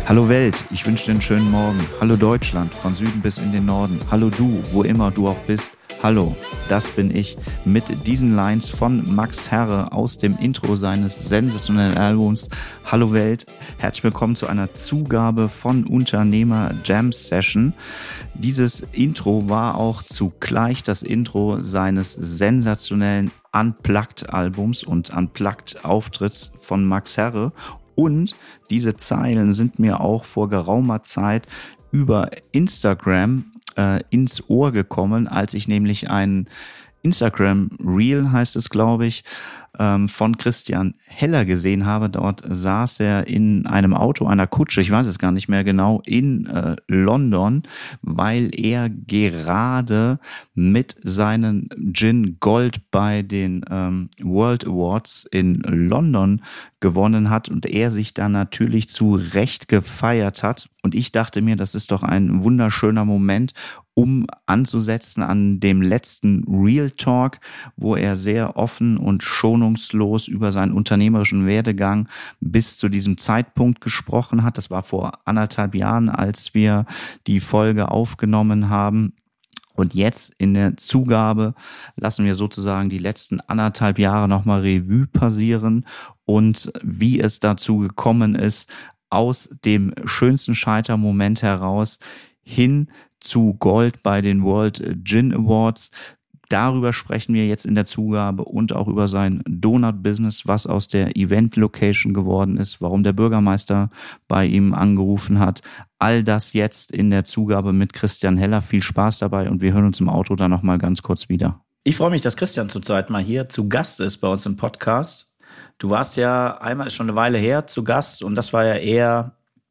Hallo Welt, ich wünsche dir einen schönen Morgen. Hallo Deutschland, von Süden bis in den Norden. Hallo du, wo immer du auch bist. Hallo, das bin ich mit diesen Lines von Max Herre aus dem Intro seines sensationellen Albums Hallo Welt. Herzlich willkommen zu einer Zugabe von Unternehmer Jam Session. Dieses Intro war auch zugleich das Intro seines sensationellen Unplugged-Albums und Unplugged-Auftritts von Max Herre. Und diese Zeilen sind mir auch vor geraumer Zeit über Instagram ins Ohr gekommen, als ich nämlich ein Instagram Reel, heißt es, glaube ich, von Christian Heller gesehen habe. Dort saß er in einem Auto, einer Kutsche, ich weiß es gar nicht mehr genau, in London, weil er gerade mit seinem Gin Gold bei den World Awards in London gewonnen hat und er sich da natürlich zu Recht gefeiert hat. Und ich dachte mir, das ist doch ein wunderschöner Moment, um anzusetzen an dem letzten Real Talk, wo er sehr offen und schonungslos über seinen unternehmerischen Werdegang bis zu diesem Zeitpunkt gesprochen hat. Das war vor 1,5 Jahren, als wir die Folge aufgenommen haben. Und jetzt in der Zugabe lassen wir sozusagen die letzten 1,5 Jahre nochmal Revue passieren und wie es dazu gekommen ist, aus dem schönsten Scheitermoment heraus hin zu Gold bei den World Gin Awards. Darüber sprechen wir jetzt in der Zugabe und auch über sein Donut-Business, was aus der Event-Location geworden ist, warum der Bürgermeister bei ihm angerufen hat. All das jetzt in der Zugabe mit Christian Heller. Viel Spaß dabei und wir hören uns im Auto dann nochmal ganz kurz wieder. Ich freue mich, dass Christian zurzeit mal hier zu Gast ist bei uns im Podcast. Du warst ja einmal, ist schon eine Weile her, zu Gast und das war ja eher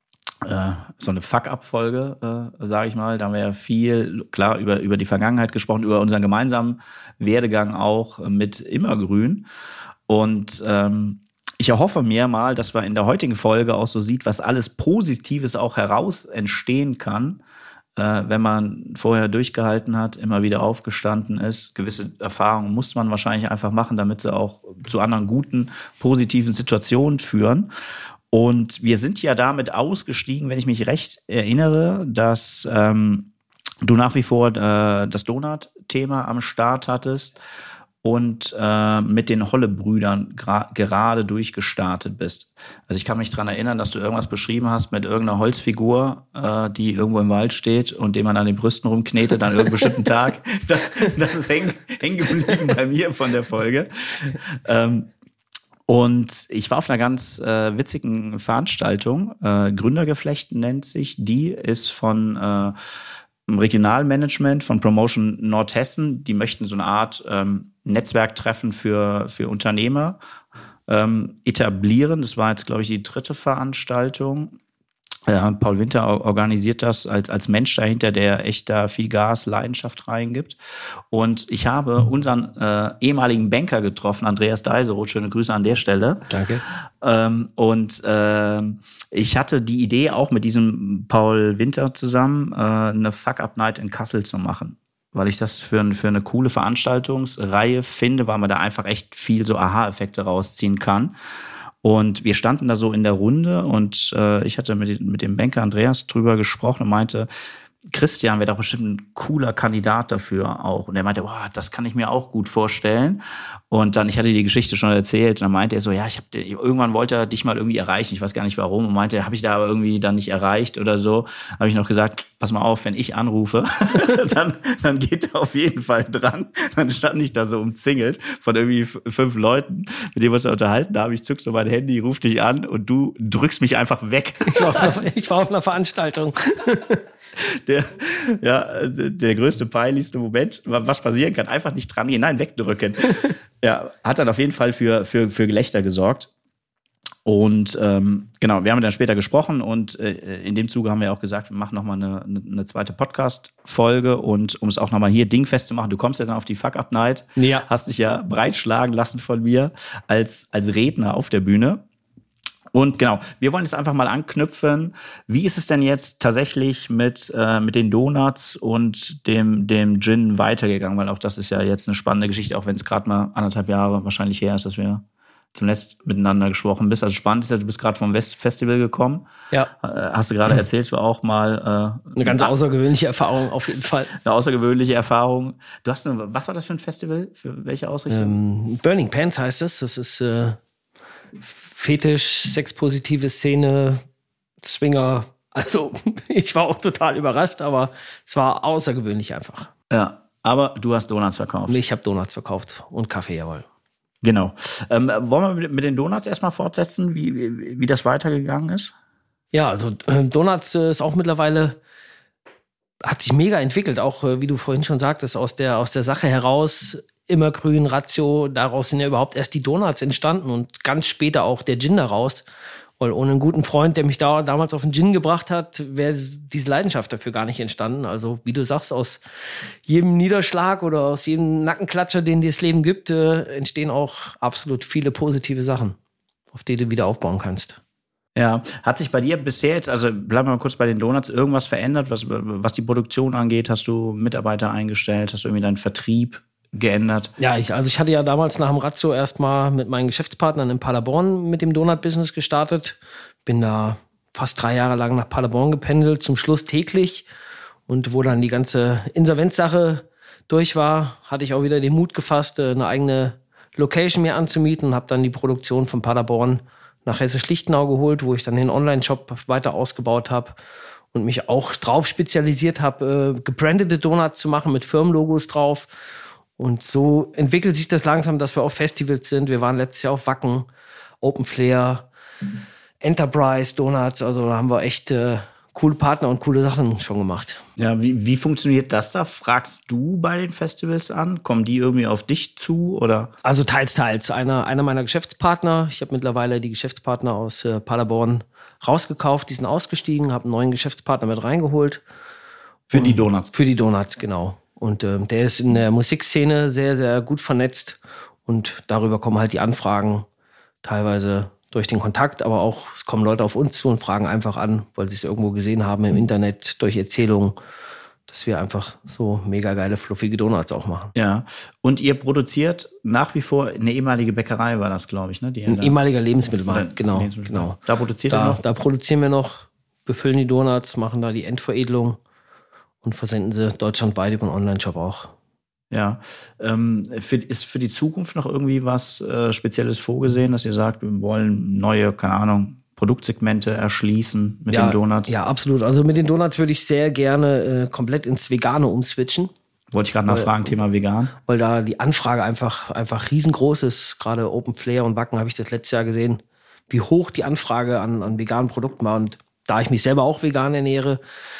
so eine Fuck-Up-Folge, sage ich mal. Da haben wir ja viel, klar, über die Vergangenheit gesprochen, über unseren gemeinsamen Werdegang auch mit Immergrün. Und ich erhoffe mir mal, dass man in der heutigen Folge auch so sieht, was alles Positives auch heraus entstehen kann, wenn man vorher durchgehalten hat, immer wieder aufgestanden ist. Gewisse Erfahrungen muss man wahrscheinlich einfach machen, damit sie auch zu anderen guten, positiven Situationen führen. Und wir sind ja damit ausgestiegen, wenn ich mich recht erinnere, dass du nach wie vor das Donut-Thema am Start hattest und mit den Holle-Brüdern gerade durchgestartet bist. Also ich kann mich daran erinnern, dass du irgendwas beschrieben hast mit irgendeiner Holzfigur, die irgendwo im Wald steht und dem man an den Brüsten rumknetet an irgendeinem bestimmten Tag. Das ist hängen geblieben bei mir von der Folge. Und ich war auf einer ganz witzigen Veranstaltung, Gründergeflecht nennt sich, die ist von Regionalmanagement von Promotion Nordhessen, die möchten so eine Art Netzwerktreffen für Unternehmer etablieren. Das war jetzt, glaube ich, die 3. Veranstaltung. Paul Winter organisiert das als Mensch dahinter, der echt da viel Gas, Leidenschaft reingibt. Und ich habe unseren ehemaligen Banker getroffen, Andreas Deiseroth. Schöne Grüße an der Stelle. Danke. Ich hatte die Idee, auch mit diesem Paul Winter zusammen eine Fuck-Up-Night in Kassel zu machen. Weil ich das für eine coole Veranstaltungsreihe finde, weil man da einfach echt viel so Aha-Effekte rausziehen kann. Und wir standen da so in der Runde und ich hatte mit dem Banker Andreas drüber gesprochen und meinte, Christian wäre doch bestimmt ein cooler Kandidat dafür auch. Und er meinte, boah, das kann ich mir auch gut vorstellen. Und dann, ich hatte die Geschichte schon erzählt, und dann meinte er so, ja, irgendwann wollte er dich mal irgendwie erreichen. Ich weiß gar nicht warum. Und meinte, habe ich da aber irgendwie dann nicht erreicht oder so. Habe ich noch gesagt, pass mal auf, wenn ich anrufe, dann geht er auf jeden Fall dran. Dann stand ich da so umzingelt von irgendwie 5 Leuten, mit denen wir uns unterhalten haben. Ich zück so mein Handy, ruf dich an und du drückst mich einfach weg. Ich war auf einer Veranstaltung. Der größte, peinlichste Moment, was passieren kann, einfach nicht dran gehen, nein, wegdrücken. Ja, hat dann auf jeden Fall für Gelächter gesorgt. Und genau, wir haben dann später gesprochen und in dem Zuge haben wir auch gesagt, wir machen nochmal eine zweite Podcast-Folge und um es auch nochmal hier dingfest zu machen, du kommst ja dann auf die Fuck-Up-Night, ja. Hast dich ja breitschlagen lassen von mir als Redner auf der Bühne. Und genau, wir wollen jetzt einfach mal anknüpfen. Wie ist es denn jetzt tatsächlich mit den Donuts und dem Gin weitergegangen? Weil auch das ist ja jetzt eine spannende Geschichte, auch wenn es gerade mal 1,5 Jahre wahrscheinlich her ist, dass wir zuletzt miteinander gesprochen bist. Also spannend ist ja, du bist gerade vom Festival gekommen. Ja. Hast du gerade erzählt, war auch mal eine ganz außergewöhnliche Erfahrung auf jeden Fall. Eine außergewöhnliche Erfahrung. Was war das für ein Festival? Für welche Ausrichtung? Burning Pants heißt es. Das ist Fetisch, sexpositive Szene, Swinger. Also ich war auch total überrascht, aber es war außergewöhnlich einfach. Ja, aber du hast Donuts verkauft. Ich habe Donuts verkauft und Kaffee, jawohl. Genau. Wollen wir mit den Donuts erstmal fortsetzen, wie das weitergegangen ist? Ja, also Donuts ist auch mittlerweile, hat sich mega entwickelt, auch wie du vorhin schon sagtest, aus der Sache heraus, Immergrün, Ratio, daraus sind ja überhaupt erst die Donuts entstanden und ganz später auch der Gin daraus. Weil ohne einen guten Freund, der mich damals auf den Gin gebracht hat, wäre diese Leidenschaft dafür gar nicht entstanden. Also wie du sagst, aus jedem Niederschlag oder aus jedem Nackenklatscher, den dir das Leben gibt, entstehen auch absolut viele positive Sachen, auf die du wieder aufbauen kannst. Ja, hat sich bei dir bisher jetzt, also bleiben wir mal kurz bei den Donuts, irgendwas verändert, was die Produktion angeht? Hast du Mitarbeiter eingestellt? Hast du irgendwie deinen Vertrieb geändert? Ja, ich hatte ja damals nach dem Ratio erstmal mit meinen Geschäftspartnern in Paderborn mit dem Donut-Business gestartet. Bin da fast 3 Jahre lang nach Paderborn gependelt, zum Schluss täglich. Und wo dann die ganze Insolvenzsache durch war, hatte ich auch wieder den Mut gefasst, eine eigene Location mir anzumieten und habe dann die Produktion von Paderborn nach Hesse-Lichtenau geholt, wo ich dann den Online-Shop weiter ausgebaut habe und mich auch drauf spezialisiert habe, gebrandete Donuts zu machen mit Firmenlogos drauf. Und so entwickelt sich das langsam, dass wir auf Festivals sind. Wir waren letztes Jahr auf Wacken, Open Flair, Enterprise Donuts. Also da haben wir echt coole Partner und coole Sachen schon gemacht. Ja, wie funktioniert das da? Fragst du bei den Festivals an? Kommen die irgendwie auf dich zu? Oder? Also teils. Einer meiner Geschäftspartner, ich habe mittlerweile die Geschäftspartner aus Paderborn rausgekauft, die sind ausgestiegen, habe einen neuen Geschäftspartner mit reingeholt. Für die Donuts? Für die Donuts, genau. Und der ist in der Musikszene sehr, sehr gut vernetzt. Und darüber kommen halt die Anfragen, teilweise durch den Kontakt, aber auch es kommen Leute auf uns zu und fragen einfach an, weil sie es irgendwo gesehen haben im Internet, durch Erzählungen, dass wir einfach so mega geile, fluffige Donuts auch machen. Ja, und ihr produziert nach wie vor, eine ehemalige Bäckerei war das, glaube ich, ne? Ein ehemaliger Lebensmittelmarkt, genau. Da produziert ihr noch? Da produzieren wir noch, befüllen die Donuts, machen da die Endveredelung und versenden sie deutschlandweit über einen Online-Shop auch. Ja, ist für die Zukunft noch irgendwie was Spezielles vorgesehen, dass ihr sagt, wir wollen neue, keine Ahnung, Produktsegmente erschließen mit den Donuts? Ja, absolut. Also mit den Donuts würde ich sehr gerne komplett ins Vegane umswitchen. Wollte ich gerade nachfragen, Thema vegan. Weil da die Anfrage einfach riesengroß ist. Gerade Open Flair und Wacken habe ich das letztes Jahr gesehen, wie hoch die Anfrage an veganen Produkten war. Und da ich mich selber auch vegan ernähre,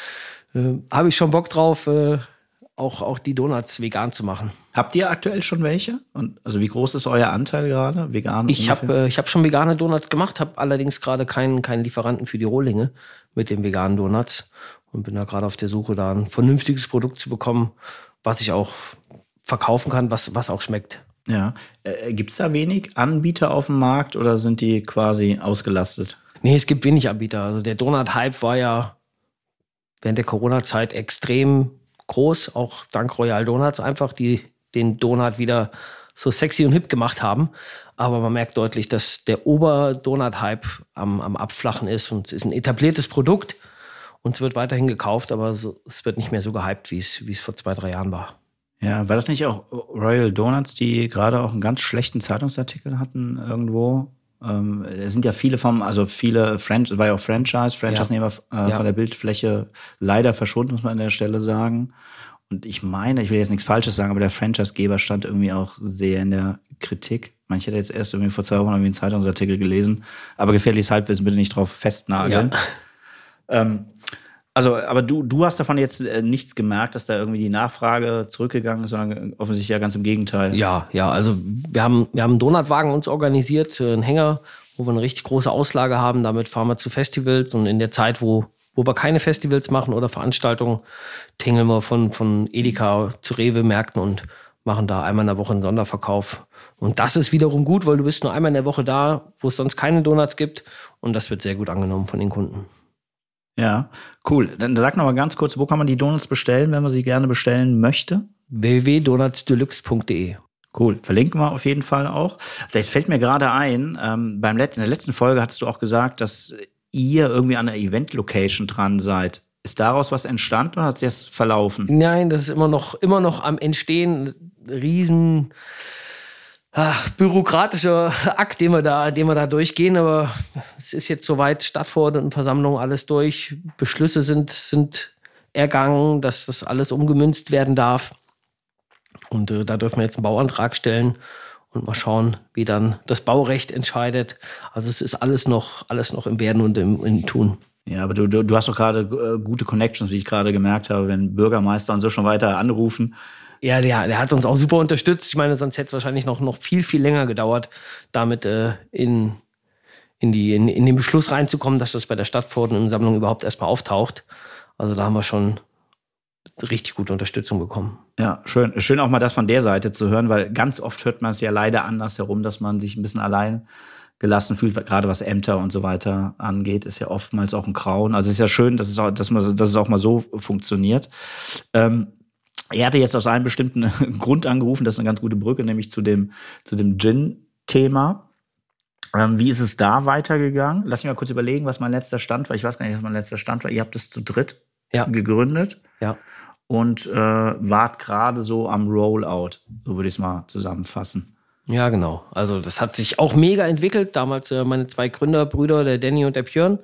habe ich schon Bock drauf, auch die Donuts vegan zu machen. Habt ihr aktuell schon welche? Und also wie groß ist euer Anteil gerade? Vegan? Ich hab schon vegane Donuts gemacht, habe allerdings gerade keinen Lieferanten für die Rohlinge mit den veganen Donuts und bin da gerade auf der Suche, da ein vernünftiges Produkt zu bekommen, was ich auch verkaufen kann, was auch schmeckt. Ja. Gibt es da wenig Anbieter auf dem Markt oder sind die quasi ausgelastet? Nee, es gibt wenig Anbieter. Also der Donut-Hype war ja während der Corona-Zeit extrem groß, auch dank Royal Donuts einfach, die den Donut wieder so sexy und hip gemacht haben. Aber man merkt deutlich, dass der Ober-Donut-Hype am Abflachen ist und es ist ein etabliertes Produkt und es wird weiterhin gekauft, aber es wird nicht mehr so gehypt, wie es vor 2-3 Jahren war. Ja, war das nicht auch Royal Donuts, die gerade auch einen ganz schlechten Zeitungsartikel hatten irgendwo? Es sind ja viele war ja auch Franchise-Nehmer von der Bildfläche leider verschwunden, muss man an der Stelle sagen. Und ich meine, ich will jetzt nichts Falsches sagen, aber der Franchise-Geber stand irgendwie auch sehr in der Kritik. Ich hätte jetzt erst irgendwie vor 2 Wochen irgendwie einen Zeitungsartikel gelesen, aber gefährliches Halbwissen bitte nicht drauf festnageln. Ja. Aber du hast davon jetzt nichts gemerkt, dass da irgendwie die Nachfrage zurückgegangen ist, sondern offensichtlich ja ganz im Gegenteil. Ja, also wir haben einen Donutwagen uns organisiert, einen Hänger, wo wir eine richtig große Auslage haben. Damit fahren wir zu Festivals und in der Zeit, wo wir keine Festivals machen oder Veranstaltungen, tingeln wir von Edeka zu Rewe-Märkten und machen da einmal in der Woche einen Sonderverkauf. Und das ist wiederum gut, weil du bist nur einmal in der Woche da, wo es sonst keine Donuts gibt. Und das wird sehr gut angenommen von den Kunden. Ja, cool. Dann sag noch mal ganz kurz, wo kann man die Donuts bestellen, wenn man sie gerne bestellen möchte? www.donutsdeluxe.de. Cool, verlinken wir auf jeden Fall auch. Vielleicht fällt mir gerade ein, in der letzten Folge hattest du auch gesagt, dass ihr irgendwie an einer Event-Location dran seid. Ist daraus was entstanden oder hat sich das verlaufen? Nein, das ist immer noch am Entstehen. Riesen bürokratischer Akt, den wir da durchgehen. Aber es ist jetzt soweit, Stadtverordnetenversammlung, alles durch. Beschlüsse sind ergangen, dass das alles umgemünzt werden darf. Und da dürfen wir jetzt einen Bauantrag stellen und mal schauen, wie dann das Baurecht entscheidet. Also es ist alles noch im Werden und im Tun. Ja, aber du hast doch gerade gute Connections, wie ich gerade gemerkt habe, wenn Bürgermeister und so schon weiter anrufen. Ja, der hat uns auch super unterstützt. Ich meine, sonst hätte es wahrscheinlich noch viel, viel länger gedauert, damit in den Beschluss reinzukommen, dass das bei der Stadtverordnetenversammlung überhaupt erstmal auftaucht. Also da haben wir schon richtig gute Unterstützung bekommen. Ja, schön. Schön auch mal das von der Seite zu hören, weil ganz oft hört man es ja leider andersherum, dass man sich ein bisschen allein gelassen fühlt, gerade was Ämter und so weiter angeht, ist ja oftmals auch ein Grauen. Also es ist ja schön, dass es auch mal so funktioniert. Er hatte jetzt aus einem bestimmten Grund angerufen, das ist eine ganz gute Brücke, nämlich zu dem Gin-Thema. Wie ist es da weitergegangen? Lass mich mal kurz überlegen, was mein letzter Stand war. Ich weiß gar nicht, was mein letzter Stand war. Ihr habt es zu dritt gegründet. Ja. Und wart gerade so am Rollout. So würde ich es mal zusammenfassen. Ja, genau. Also das hat sich auch mega entwickelt. Damals meine 2 Gründerbrüder, der Danny und der Björn.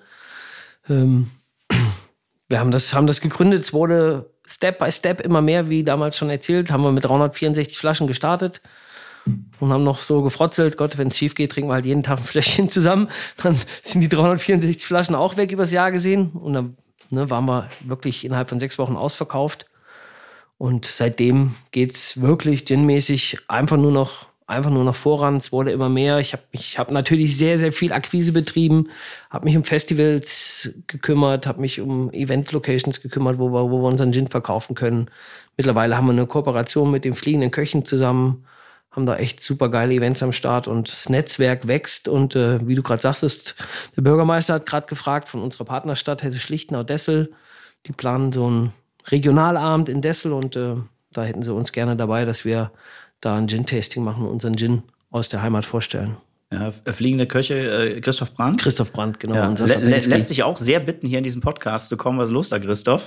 Wir haben das gegründet. Es wurde Step by Step immer mehr, wie damals schon erzählt. Haben wir mit 364 Flaschen gestartet und haben noch so gefrotzelt. Gott, wenn es schief geht, trinken wir halt jeden Tag ein Fläschchen zusammen. Dann sind die 364 Flaschen auch weg übers Jahr gesehen. Und dann waren wir wirklich innerhalb von 6 Wochen ausverkauft. Und seitdem geht's wirklich ginmäßig einfach nur noch voran. Es wurde immer mehr. Ich hab natürlich sehr, sehr viel Akquise betrieben, habe mich um Festivals gekümmert, habe mich um Event-Locations gekümmert, wo wir unseren Gin verkaufen können. Mittlerweile haben wir eine Kooperation mit den Fliegenden Köchen zusammen, haben da echt super geile Events am Start und das Netzwerk wächst. Und wie du gerade sagtest, der Bürgermeister hat gerade gefragt von unserer Partnerstadt Hessisch-Lichtenau-Dessel. Die planen so einen Regionalabend in Dessel und da hätten sie uns gerne dabei, dass wir da ein Gin-Tasting machen und unseren Gin aus der Heimat vorstellen. Ja, Fliegende Köche, Christoph Brandt. Christoph Brandt, genau. Ja, lässt sich auch sehr bitten, hier in diesem Podcast zu kommen. Was ist los da, Christoph?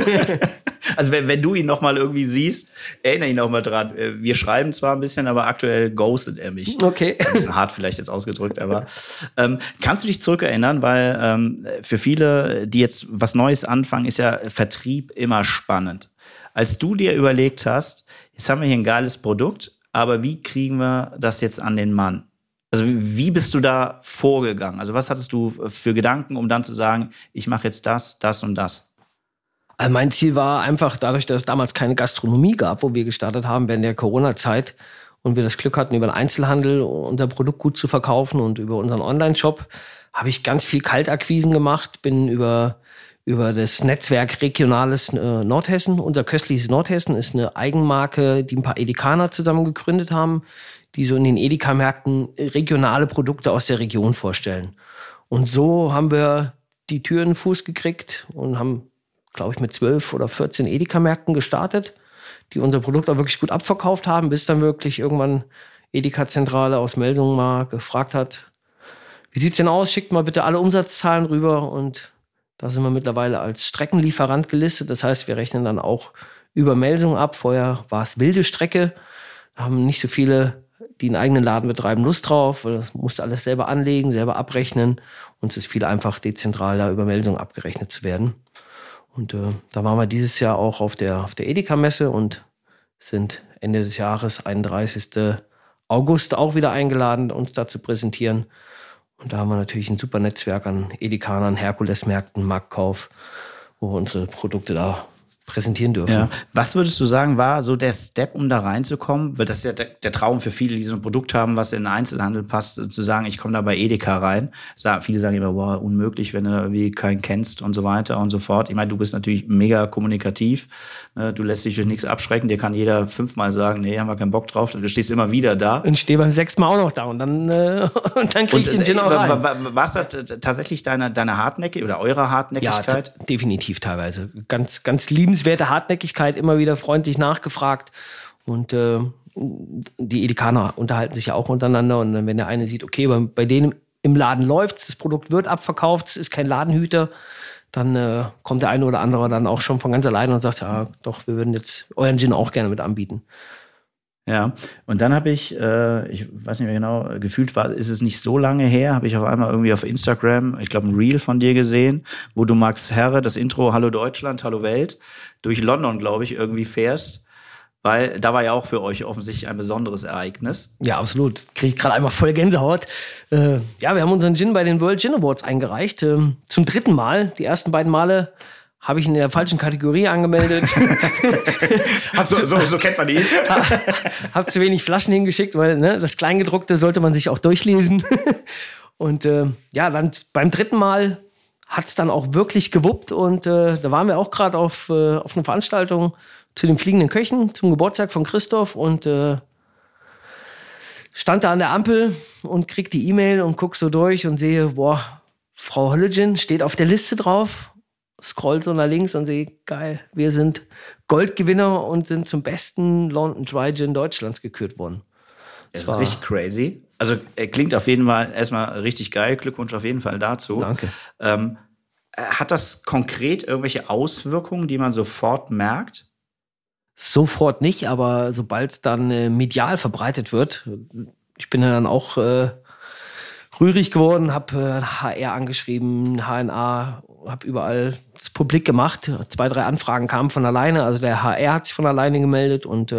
Also wenn du ihn noch mal irgendwie siehst, erinnere ihn auch mal dran. Wir schreiben zwar ein bisschen, aber aktuell ghostet er mich. Okay. Ein bisschen hart vielleicht jetzt ausgedrückt, aber kannst du dich zurückerinnern? Weil für viele, die jetzt was Neues anfangen, ist ja Vertrieb immer spannend. Als du dir überlegt hast, jetzt haben wir hier ein geiles Produkt, aber wie kriegen wir das jetzt an den Mann? Also wie bist du da vorgegangen? Also was hattest du für Gedanken, um dann zu sagen, ich mache jetzt das und das? Also mein Ziel war einfach, dadurch, dass es damals keine Gastronomie gab, wo wir gestartet haben während der Corona-Zeit und wir das Glück hatten, über den Einzelhandel unser Produkt gut zu verkaufen und über unseren Online-Shop, habe ich ganz viel Kaltakquisen gemacht, bin über das Netzwerk Regionales Nordhessen. Unser köstliches Nordhessen ist eine Eigenmarke, die ein paar Edekaner zusammen gegründet haben, die so in den Edeka-Märkten regionale Produkte aus der Region vorstellen. Und so haben wir die Tür in den Fuß gekriegt und haben, glaube ich, mit 12 oder 14 Edeka-Märkten gestartet, die unser Produkt auch wirklich gut abverkauft haben, bis dann wirklich irgendwann Edeka-Zentrale aus Melsungen mal gefragt hat, wie sieht's denn aus? Schickt mal bitte alle Umsatzzahlen rüber und da sind wir mittlerweile als Streckenlieferant gelistet. Das heißt, wir rechnen dann auch über Melsungen ab. Vorher war es wilde Strecke. Da haben nicht so viele, die einen eigenen Laden betreiben, Lust drauf, weil das musste alles selber anlegen, selber abrechnen. Und es ist viel einfach dezentral da über Melsungen abgerechnet zu werden. Und da waren wir dieses Jahr auch auf der Edeka-Messe und sind Ende des Jahres, 31. August, auch wieder eingeladen, uns da zu präsentieren. Und da haben wir natürlich ein super Netzwerk an Edekanern, Herkules-Märkten, Marktkauf, wo wir unsere Produkte da präsentieren dürfen. Ja. Was würdest du sagen, war so der Step, um da reinzukommen? Weil das ist ja der Traum für viele, die so ein Produkt haben, was in den Einzelhandel passt, zu sagen, ich komme da bei Edeka rein. Viele sagen immer, boah, unmöglich, wenn du da irgendwie keinen kennst und so weiter und so fort. Ich meine, du bist natürlich mega kommunikativ. Du lässt dich durch nichts abschrecken. Dir kann jeder 5-mal sagen, nee, haben wir keinen Bock drauf. Du stehst immer wieder da. Und ich stehe beim 6. Mal auch noch da und dann krieg ich den Gin auch rein. War es da tatsächlich deine Hartnäckigkeit oder eure Hartnäckigkeit? Ja, definitiv teilweise. Ganz liebenswerte Hartnäckigkeit, immer wieder freundlich nachgefragt. Und die Edekaner unterhalten sich ja auch untereinander. Und dann, wenn der eine sieht, okay, bei denen im Laden läuft's, das Produkt wird abverkauft, es ist kein Ladenhüter, dann kommt der eine oder andere dann auch schon von ganz alleine und sagt, ja, doch, wir würden jetzt euren Gin auch gerne mit anbieten. Ja, und dann habe ich weiß nicht mehr genau, gefühlt ist es nicht so lange her, habe ich auf einmal irgendwie auf Instagram, ich glaube ein Reel von dir gesehen, wo du Max Herre, das Intro Hallo Deutschland, Hallo Welt, durch London, glaube ich, irgendwie fährst. Weil da war ja auch für euch offensichtlich ein besonderes Ereignis. Ja, absolut. Kriege ich gerade einmal voll Gänsehaut. Wir haben unseren Gin bei den World Gin Awards eingereicht. Zum 3. Mal. Die ersten 2 Male habe ich in der falschen Kategorie angemeldet. So kennt man ihn. Hab zu wenig Flaschen hingeschickt, weil das Kleingedruckte sollte man sich auch durchlesen. Und dann beim 3. Mal hat es dann auch wirklich gewuppt. Und da waren wir auch gerade auf einer Veranstaltung zu den fliegenden Köchen, zum Geburtstag von Christoph und stand da an der Ampel und krieg die E-Mail und guck so durch und sehe, boah, Frau Holle-Gin steht auf der Liste drauf, scroll so nach links und sehe, geil, wir sind Goldgewinner und sind zum besten London Dry Gin Deutschlands gekürt worden. Das ist richtig crazy. Also klingt auf jeden Fall erstmal richtig geil. Glückwunsch auf jeden Fall dazu. Danke. Hat das konkret irgendwelche Auswirkungen, die man sofort merkt? Sofort nicht, aber sobald es dann medial verbreitet wird, ich bin ja dann auch rührig geworden, habe HR angeschrieben, HNA, habe überall das publik gemacht. 2, 3 Anfragen kamen von alleine, also der HR hat sich von alleine gemeldet und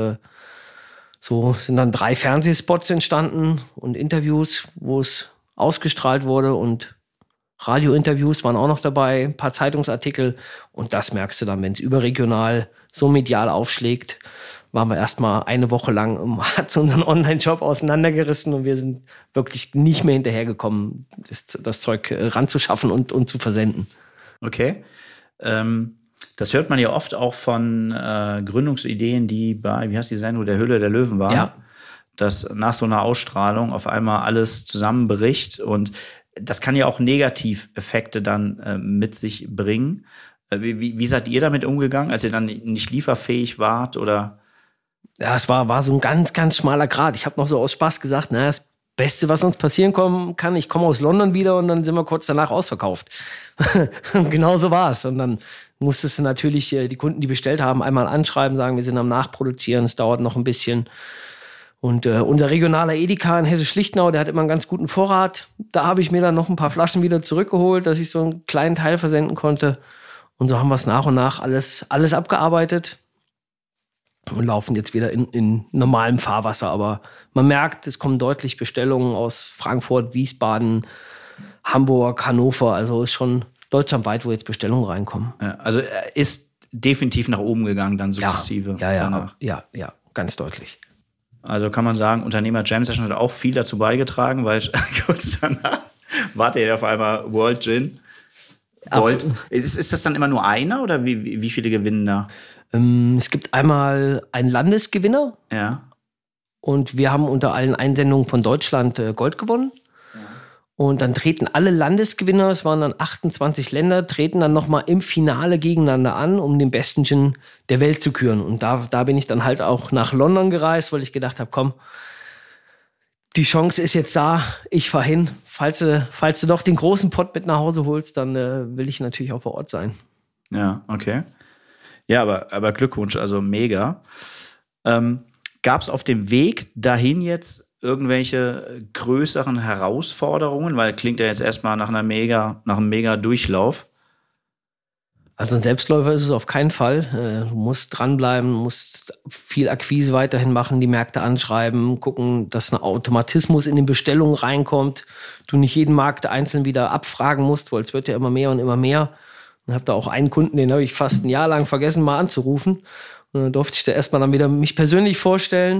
so sind dann 3 Fernsehspots entstanden und Interviews, wo es ausgestrahlt wurde und Radiointerviews waren auch noch dabei, ein paar Zeitungsartikel und das merkst du dann, wenn es überregional so medial aufschlägt, waren wir erstmal eine Woche lang, hat unseren Online-Shop auseinandergerissen und wir sind wirklich nicht mehr hinterhergekommen, das Zeug ranzuschaffen und zu versenden. Okay. Das hört man ja oft auch von Gründungsideen, die bei, wie heißt die Sendung, der Höhle der Löwen waren, ja. Dass nach so einer Ausstrahlung auf einmal alles zusammenbricht und das kann ja auch Negativeffekte dann mit sich bringen. Wie seid ihr damit umgegangen, als ihr dann nicht lieferfähig wart? Oder? Ja, es war so ein ganz, ganz schmaler Grat. Ich habe noch so aus Spaß gesagt, das Beste, was uns passieren kann, ich komme aus London wieder und dann sind wir kurz danach ausverkauft. Genau so war es. Und dann musstest du natürlich die Kunden, die bestellt haben, einmal anschreiben, sagen, wir sind am Nachproduzieren, es dauert noch ein bisschen. Und unser regionaler Edeka in Hesse-Schlichtenau, der hat immer einen ganz guten Vorrat. Da habe ich mir dann noch ein paar Flaschen wieder zurückgeholt, dass ich so einen kleinen Teil versenden konnte. Und so haben wir es nach und nach alles abgearbeitet und laufen jetzt wieder in normalem Fahrwasser. Aber man merkt, es kommen deutlich Bestellungen aus Frankfurt, Wiesbaden, Hamburg, Hannover. Also ist schon deutschlandweit, wo jetzt Bestellungen reinkommen. Ja, also ist definitiv nach oben gegangen dann sukzessive. Ja, ganz deutlich. Also kann man sagen, Unternehmer Jam Session hat auch viel dazu beigetragen, weil kurz danach wart ihr auf einmal World Gin. Gold. Ist das dann immer nur einer oder wie viele gewinnen da? Es gibt einmal einen Landesgewinner. Ja. Und wir haben unter allen Einsendungen von Deutschland Gold gewonnen. Ja. Und dann treten alle Landesgewinner, es waren dann 28 Länder, treten dann nochmal im Finale gegeneinander an, um den besten Gin der Welt zu küren. Und da bin ich dann halt auch nach London gereist, weil ich gedacht habe, komm, die Chance ist jetzt da, ich fahre hin. Falls du doch den großen Pott mit nach Hause holst, dann will ich natürlich auch vor Ort sein. Ja, okay. Ja, aber Glückwunsch, also mega. Gab es auf dem Weg dahin jetzt irgendwelche größeren Herausforderungen? Weil klingt ja jetzt erstmal nach einem mega Durchlauf. Also ein Selbstläufer ist es auf keinen Fall. Du musst dranbleiben, musst viel Akquise weiterhin machen, die Märkte anschreiben, gucken, dass ein Automatismus in den Bestellungen reinkommt. Du nicht jeden Markt einzeln wieder abfragen musst, weil es wird ja immer mehr und immer mehr. Ich habe da auch einen Kunden, den habe ich fast ein Jahr lang vergessen, mal anzurufen. Und dann durfte ich da erstmal dann wieder mich persönlich vorstellen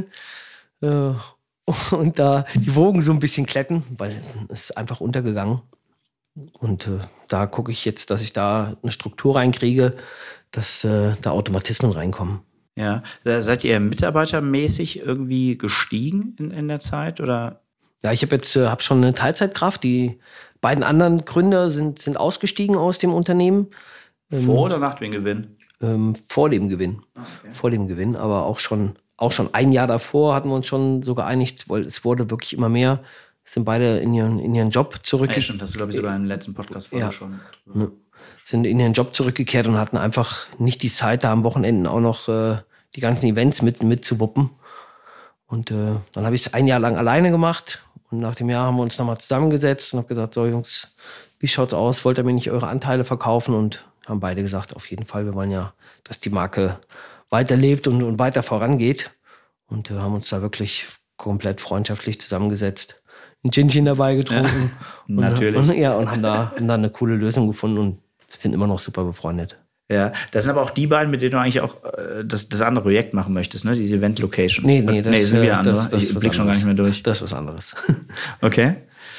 und da die Wogen so ein bisschen kletten, weil es ist einfach untergegangen. Und da gucke ich jetzt, dass ich da eine Struktur reinkriege, dass da Automatismen reinkommen. Ja, seid ihr mitarbeitermäßig irgendwie gestiegen in der Zeit? Oder? Ja, ich habe schon eine Teilzeitkraft. Die beiden anderen Gründer sind ausgestiegen aus dem Unternehmen. Vor oder nach dem Gewinn? Vor dem Gewinn. Okay. Vor dem Gewinn, aber auch schon auch schon ein Jahr davor hatten wir uns schon so geeinigt, weil es wurde wirklich immer mehr. Sind beide in ihren Job zurückgekehrt. Ja, stimmt, hast du, glaube ich, sogar im letzten Podcast-Folge schon. Ne. Sind in ihren Job zurückgekehrt und hatten einfach nicht die Zeit, da am Wochenenden auch noch die ganzen Events mitzuwuppen. Und dann habe ich es ein Jahr lang alleine gemacht. Und nach dem Jahr haben wir uns nochmal zusammengesetzt und habe gesagt, so Jungs, wie schaut's aus? Wollt ihr mir nicht eure Anteile verkaufen? Und haben beide gesagt, auf jeden Fall, wir wollen ja, dass die Marke weiterlebt und weiter vorangeht. Und haben uns da wirklich komplett freundschaftlich zusammengesetzt. Ein Ginchen dabei getrunken. Ja, natürlich. Und haben da eine coole Lösung gefunden und sind immer noch super befreundet. Ja, das sind aber auch die beiden, mit denen du eigentlich auch das andere Projekt machen möchtest, ne? Diese Event-Location. Nee, das sind wieder andere. Das ich blick schon gar nicht mehr durch. Das ist was anderes. Okay.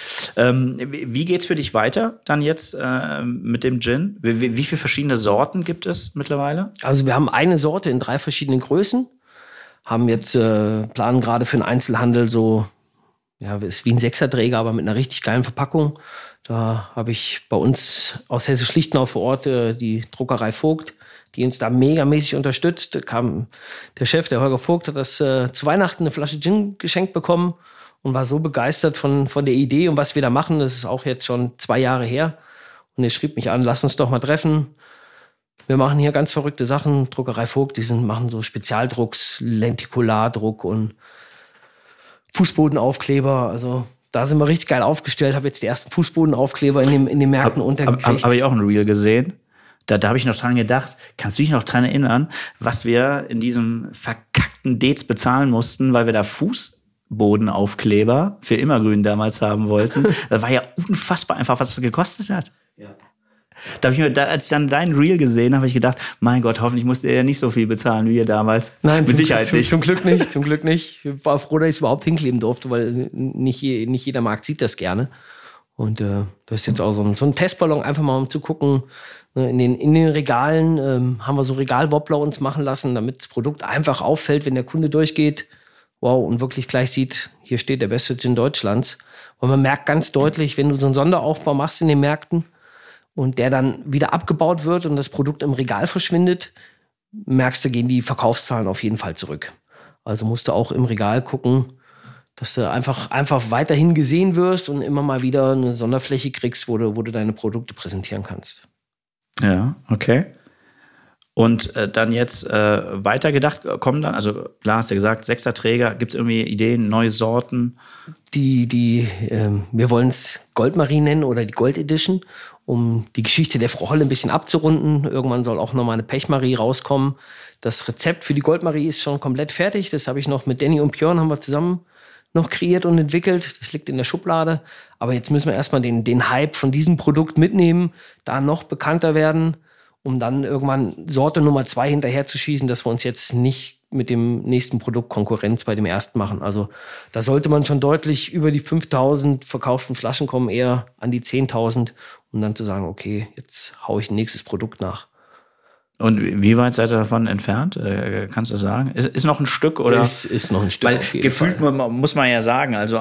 Wie geht's für dich weiter dann jetzt mit dem Gin? Wie viele verschiedene Sorten gibt es mittlerweile? Also wir haben eine Sorte in 3 verschiedenen Größen. Haben jetzt planen gerade für den Einzelhandel so, ja, ist wie ein 6er-Träger, aber mit einer richtig geilen Verpackung. Da habe ich bei uns aus Hessisch-Lichtenau vor Ort die Druckerei Vogt, die uns da megamäßig unterstützt. Da kam der Chef, der Holger Vogt, hat das zu Weihnachten eine Flasche Gin geschenkt bekommen und war so begeistert von der Idee und was wir da machen. Das ist auch jetzt schon 2 Jahre her. Und er schrieb mich an, lass uns doch mal treffen. Wir machen hier ganz verrückte Sachen. Druckerei Vogt, machen so Spezialdrucks, Lentikulardruck und Fußbodenaufkleber. Also da sind wir richtig geil aufgestellt. Habe jetzt die ersten Fußbodenaufkleber in den Märkten untergekriegt. Habe ich auch ein Reel gesehen. Da habe ich noch dran gedacht, kannst du dich noch dran erinnern, was wir in diesem verkackten Dez bezahlen mussten, weil wir da Fußbodenaufkleber für Immergrün damals haben wollten. Das war ja unfassbar einfach, was das gekostet hat. Ja. Da habe ich mir, als ich dann dein Reel gesehen habe, ich gedacht, mein Gott, hoffentlich musste er nicht so viel bezahlen wie ihr damals. Nein, mit Sicherheit nicht. Zum Glück nicht, zum Glück nicht. Ich war froh, dass ich es überhaupt hinkleben durfte, weil nicht jeder Markt sieht das gerne. Und das ist jetzt auch so ein Testballon, einfach mal um zu gucken. In den Regalen haben wir so Regalwobbler uns machen lassen, damit das Produkt einfach auffällt, wenn der Kunde durchgeht. Wow, und wirklich gleich sieht, hier steht der beste Gin Deutschlands. Und man merkt ganz deutlich, wenn du so einen Sonderaufbau machst in den Märkten, und der dann wieder abgebaut wird und das Produkt im Regal verschwindet, merkst du, gehen die Verkaufszahlen auf jeden Fall zurück. Also musst du auch im Regal gucken, dass du einfach weiterhin gesehen wirst und immer mal wieder eine Sonderfläche kriegst, wo du deine Produkte präsentieren kannst. Ja, okay. Und dann jetzt weitergedacht, kommen dann, also klar hast du gesagt, 6er Träger, gibt es irgendwie Ideen, neue Sorten? Wir wollen es Goldmarie nennen oder die Gold Edition, um die Geschichte der Frau Holle ein bisschen abzurunden. Irgendwann soll auch nochmal eine Pechmarie rauskommen. Das Rezept für die Goldmarie ist schon komplett fertig. Das habe ich noch mit Danny und Björn haben wir zusammen noch kreiert und entwickelt. Das liegt in der Schublade. Aber jetzt müssen wir erstmal den Hype von diesem Produkt mitnehmen, da noch bekannter werden, um dann irgendwann Sorte Nummer 2 hinterher zu schießen, dass wir uns jetzt nicht mit dem nächsten Produkt Konkurrenz bei dem ersten machen. Also da sollte man schon deutlich über die 5.000 verkauften Flaschen kommen, eher an die 10.000, um dann zu sagen, okay, jetzt haue ich ein nächstes Produkt nach. Und wie weit seid ihr davon entfernt? Kannst du sagen? Ist noch ein Stück oder? Ist noch ein Stück. Weil gefühlt muss man ja sagen, also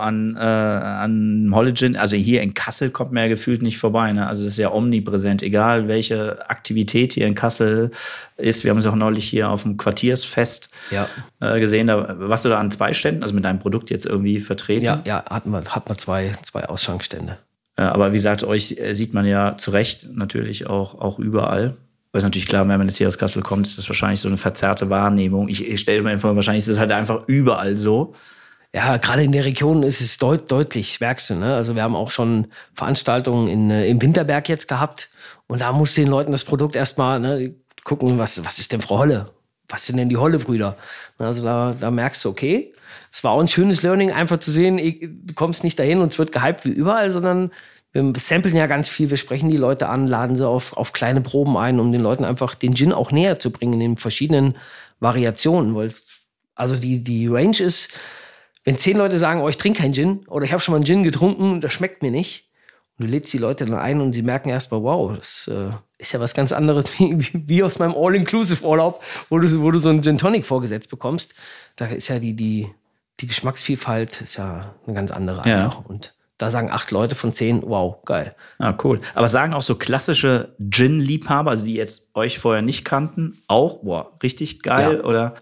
an Holle Gin, also hier in Kassel kommt man ja gefühlt nicht vorbei. Ne? Also es ist ja omnipräsent, egal welche Aktivität hier in Kassel ist. Wir haben es auch neulich hier auf dem Quartiersfest gesehen. Da warst du da an 2 Ständen, also mit deinem Produkt jetzt irgendwie vertreten? Ja, hatten wir 2 Ausschankstände. Aber wie gesagt, euch sieht man ja zu Recht natürlich auch überall. Weil es natürlich klar, wenn man jetzt hier aus Kassel kommt, ist das wahrscheinlich so eine verzerrte Wahrnehmung. Ich stelle mir vor, wahrscheinlich ist es halt einfach überall so. Ja, gerade in der Region ist es deutlich, merkst du, ne? Also wir haben auch schon Veranstaltungen im Winterberg jetzt gehabt. Und da muss den Leuten das Produkt erstmal gucken, was ist denn Frau Holle? Was sind denn die Holle-Brüder? Also da merkst du, okay, es war auch ein schönes Learning, einfach zu sehen, du kommst nicht dahin und es wird gehypt wie überall, sondern wir samplen ja ganz viel, wir sprechen die Leute an, laden sie auf kleine Proben ein, um den Leuten einfach den Gin auch näher zu bringen in den verschiedenen Variationen. Weil also die Range ist, wenn 10 Leute sagen, oh, ich trinke keinen Gin oder ich habe schon mal einen Gin getrunken und das schmeckt mir nicht. Und du lädst die Leute dann ein und sie merken erstmal, wow, das ist ja was ganz anderes wie aus meinem All-Inclusive-Urlaub, wo du so einen Gin Tonic vorgesetzt bekommst. Da ist ja die Geschmacksvielfalt ist ja eine ganz andere einfach. Und da sagen 8 Leute von 10, wow, geil. Ah, cool. Aber sagen auch so klassische Gin-Liebhaber, also die jetzt euch vorher nicht kannten, auch, wow, richtig geil, oder? Ja.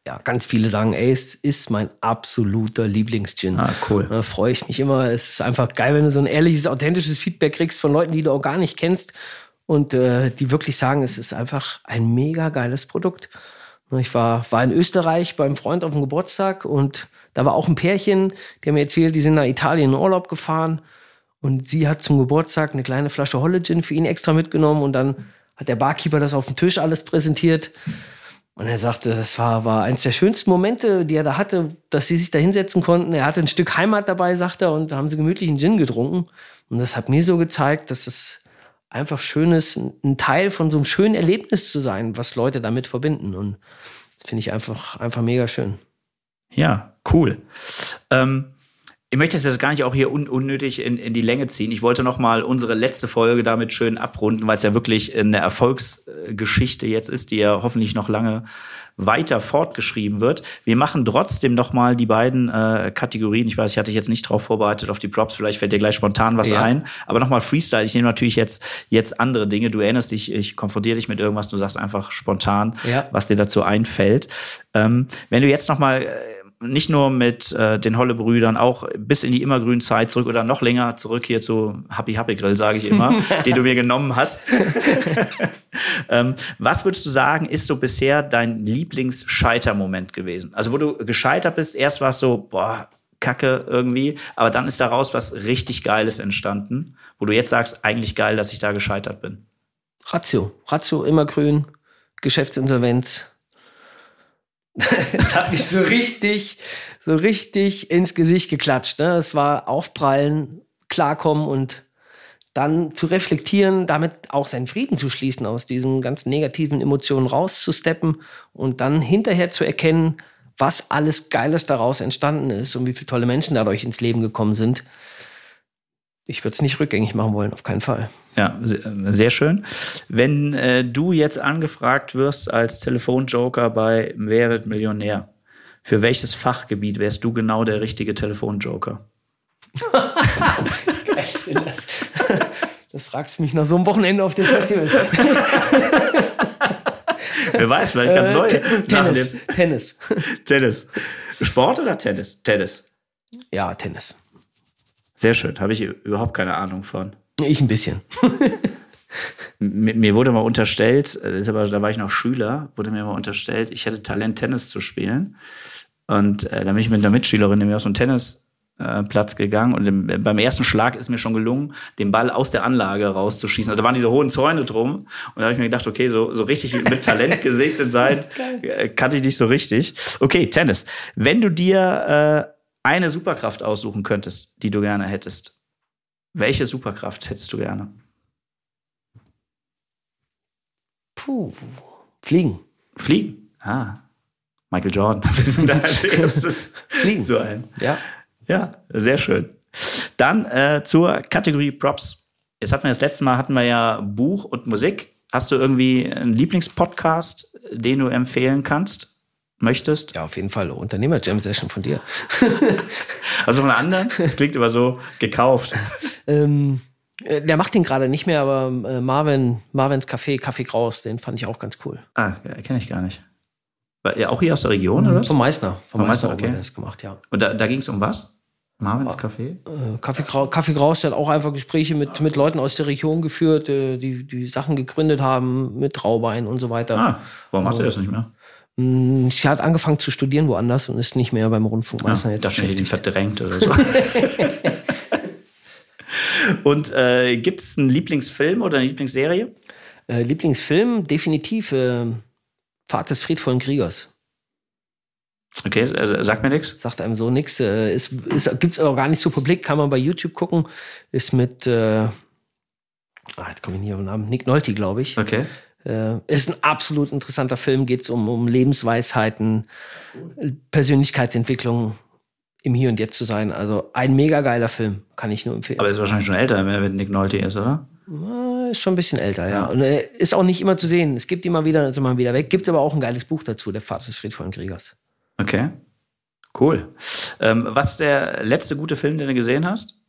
ja, ganz viele sagen, ey, es ist mein absoluter Lieblingsgin. Ah, cool. Da freue ich mich immer. Es ist einfach geil, wenn du so ein ehrliches, authentisches Feedback kriegst von Leuten, die du auch gar nicht kennst und die wirklich sagen, es ist einfach ein mega geiles Produkt. Ich war in Österreich beim Freund auf dem Geburtstag und da war auch ein Pärchen, die haben mir erzählt, die sind nach Italien in Urlaub gefahren und sie hat zum Geburtstag eine kleine Flasche Holle Gin für ihn extra mitgenommen und dann hat der Barkeeper das auf dem Tisch alles präsentiert. Und er sagte, das war eins der schönsten Momente, die er da hatte, dass sie sich da hinsetzen konnten. Er hatte ein Stück Heimat dabei, sagt er, und da haben sie gemütlich einen Gin getrunken. Und das hat mir so gezeigt, dass es einfach schön ist, ein Teil von so einem schönen Erlebnis zu sein, was Leute damit verbinden. Und das finde ich einfach mega schön. Ja, cool. Ich möchte es jetzt gar nicht auch hier unnötig in die Länge ziehen. Ich wollte noch mal unsere letzte Folge damit schön abrunden, weil es ja wirklich eine Erfolgsgeschichte jetzt ist, die ja hoffentlich noch lange weiter fortgeschrieben wird. Wir machen trotzdem noch mal die beiden Kategorien. Ich weiß, ich hatte dich jetzt nicht drauf vorbereitet auf die Props. Vielleicht fällt dir gleich spontan was ein. Aber noch mal Freestyle. Ich nehme natürlich jetzt andere Dinge. Du erinnerst dich, ich konfrontiere dich mit irgendwas. Du sagst einfach spontan, was dir dazu einfällt. Wenn du jetzt noch mal nicht nur mit den Holle-Brüdern, auch bis in die immergrünen Zeit zurück oder noch länger zurück hier zu Happy Grill, sage ich immer, den du mir genommen hast. Was würdest du sagen, ist so bisher dein Lieblingsscheitermoment gewesen? Also wo du gescheitert bist, erst war es so, boah, Kacke irgendwie, aber dann ist daraus was richtig Geiles entstanden, wo du jetzt sagst, eigentlich geil, dass ich da gescheitert bin. Ratio immergrün, Geschäftsinsolvenz. Es hat mich so richtig ins Gesicht geklatscht. Ne? Es war aufprallen, klarkommen und dann zu reflektieren, damit auch seinen Frieden zu schließen, aus diesen ganz negativen Emotionen rauszusteppen und dann hinterher zu erkennen, was alles Geiles daraus entstanden ist und wie viele tolle Menschen dadurch ins Leben gekommen sind. Ich würde es nicht rückgängig machen wollen, auf keinen Fall. Ja, sehr schön. Wenn du jetzt angefragt wirst als Telefonjoker bei Wer wird Millionär, für welches Fachgebiet wärst du genau der richtige Telefonjoker? Geil sind das. Das fragst du mich nach so einem Wochenende auf dem Festival. Wer weiß, vielleicht ganz neu. Tennis. Sport oder Tennis? Tennis. Ja, Tennis. Sehr schön, habe ich überhaupt keine Ahnung von. Ich ein bisschen. Mir wurde mal unterstellt, da war ich noch Schüler, wurde mir mal unterstellt, ich hätte Talent, Tennis zu spielen. Und da bin ich mit einer Mitschülerin nämlich auf so einen Tennisplatz gegangen und beim ersten Schlag ist mir schon gelungen, den Ball aus der Anlage rauszuschießen. Also da waren diese hohen Zäune drum und da habe ich mir gedacht, okay, so richtig mit Talent gesegnet sein, kannte ich nicht so richtig. Okay, Tennis. Wenn du dir eine Superkraft aussuchen könntest, die du gerne hättest, welche Superkraft hättest du gerne? Fliegen. Fliegen? Michael Jordan. Da als erstes Fliegen. So ein. Ja, sehr schön. Dann zur Kategorie Props. Jetzt hatten wir ja Buch und Musik. Hast du irgendwie einen Lieblingspodcast, den du empfehlen möchtest? Ja, auf jeden Fall. Unternehmer-Jam-Session von dir. Also von anderen? Das klingt immer so gekauft. Der macht den gerade nicht mehr, aber Marvins Kaffee Graus, den fand ich auch ganz cool. Kenne ich gar nicht. War er auch hier aus der Region, oder? Vom Meißner. Vom Meißner, okay. Hat er das gemacht, ja. Und da ging es um was? Marvins Kaffee? Kaffee Graus, der hat auch einfach Gespräche mit Leuten aus der Region geführt, die Sachen gegründet haben, mit Raubein und so weiter. Warum machst du das nicht mehr? Sie hat angefangen zu studieren woanders und ist nicht mehr beim Rundfunk Meißner jetzt. Da hätte ich ihn verdrängt oder so. Und gibt es einen Lieblingsfilm oder eine Lieblingsserie? Lieblingsfilm, definitiv Pfad des friedvollen Kriegers. Okay, sagt mir nichts. Sagt einem so nichts. Gibt es auch gar nicht so publik, kann man bei YouTube gucken. Ist mit, jetzt komme ich nicht auf den Namen, Nick Nolte, glaube ich. Okay. Ist ein absolut interessanter Film, geht es um Lebensweisheiten, Persönlichkeitsentwicklung, im Hier und Jetzt zu sein. Also ein mega geiler Film, kann ich nur empfehlen. Aber ist wahrscheinlich schon älter, wenn er mit Nick Nolte ist, oder? Ist schon ein bisschen älter, ja. Und ist auch nicht immer zu sehen. Es gibt immer wieder, dann ist immer wieder weg. Gibt es aber auch ein geiles Buch dazu, Der Pfad des friedvollen Kriegers. Okay, cool. Was ist der letzte gute Film, den du gesehen hast?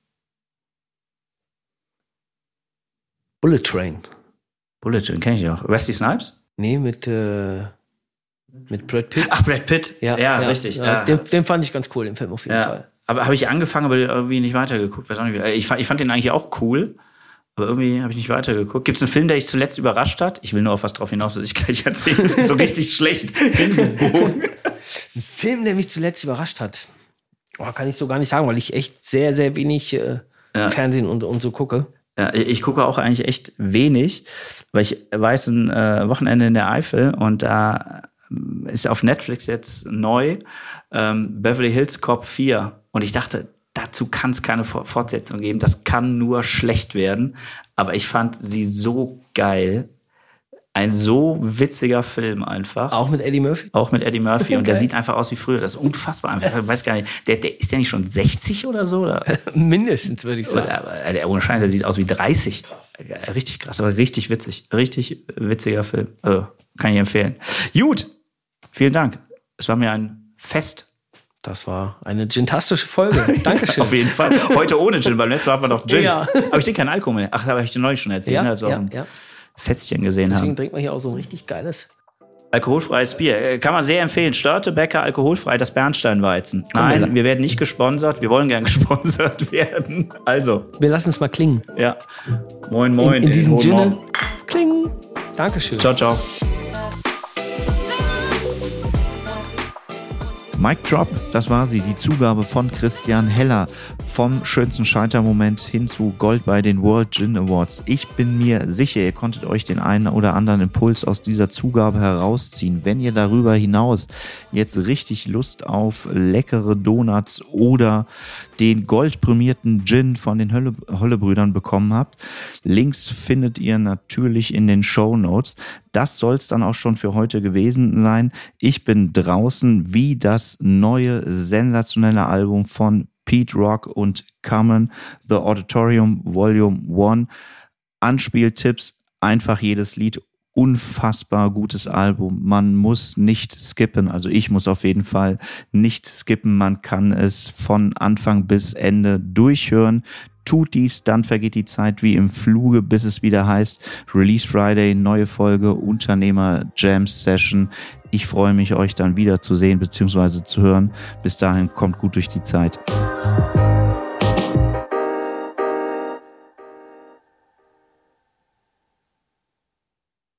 Bullet Train. Bullet Train, kenne ich auch. Wesley Snipes? Nee, mit Mit Brad Pitt. Ach, Brad Pitt. Ja, richtig. Ja. Den fand ich ganz cool, den Film auf jeden Fall. Aber habe ich angefangen, aber irgendwie nicht weitergeguckt. Weiß auch nicht, ich fand den eigentlich auch cool, aber irgendwie habe ich nicht weitergeguckt. Gibt es einen Film, der dich zuletzt überrascht hat? Ich will nur auf was drauf hinaus, was ich gleich erzähle. So richtig schlecht hingebogen. Ein Film, der mich zuletzt überrascht hat. Kann ich so gar nicht sagen, weil ich echt sehr, sehr wenig Fernsehen und so gucke. Ja, ich gucke auch eigentlich echt wenig, weil ich weiß, ein Wochenende in der Eifel und da ist auf Netflix jetzt neu Beverly Hills Cop 4 und ich dachte, dazu kann es keine Fortsetzung geben, das kann nur schlecht werden, aber ich fand sie so geil. Ein so witziger Film einfach. Auch mit Eddie Murphy? Auch mit Eddie Murphy. Und der sieht einfach aus wie früher. Das ist unfassbar einfach. Ich weiß gar nicht, ist der nicht schon 60 oder so? Oder? Mindestens, würde ich sagen. Aber ohne Scheiß, der sieht aus wie 30. Richtig krass, aber richtig witzig. Richtig witziger Film. Also, kann ich empfehlen. Gut, vielen Dank. Es war mir ein Fest. Das war eine gintastische Folge. Dankeschön. Auf jeden Fall. Heute ohne Gin. Beim letzten Mal hatten wir noch Gin. Ja. Aber ich trinke keinen Alkohol mehr. Ach, da habe ich dir neulich schon erzählt. Ja. Festchen gesehen Deswegen haben. trinkt man hier auch so ein richtig geiles. Alkoholfreies Bier. Kann man sehr empfehlen. Störtebecker alkoholfrei, das Bernsteinweizen. Nein, wir werden nicht gesponsert. Wir wollen gern gesponsert werden. Also. Wir lassen es mal klingen. Ja. Moin, moin. In diesem Sinne. Kling. Dankeschön. Ciao, ciao. Mic Drop, das war sie, die Zugabe von Christian Heller vom schönsten Scheitermoment hin zu Gold bei den World Gin Awards. Ich bin mir sicher, ihr konntet euch den einen oder anderen Impuls aus dieser Zugabe herausziehen. Wenn ihr darüber hinaus jetzt richtig Lust auf leckere Donuts oder den goldprämierten Gin von den Hölle-Brüdern bekommen habt, Links findet ihr natürlich in den Shownotes. Das soll es dann auch schon für heute gewesen sein. Ich bin draußen, wie das neue sensationelle Album von Pete Rock und Common, The Auditorium Volume 1. Anspieltipps, einfach jedes Lied, unfassbar gutes Album. Man muss nicht skippen, also ich muss auf jeden Fall nicht skippen. Man kann es von Anfang bis Ende durchhören. Tut dies, dann vergeht die Zeit wie im Fluge, bis es wieder heißt Release Friday, neue Folge, Unternehmer Jam Session. Ich freue mich, euch dann wieder zu sehen bzw. zu hören. Bis dahin, kommt gut durch die Zeit.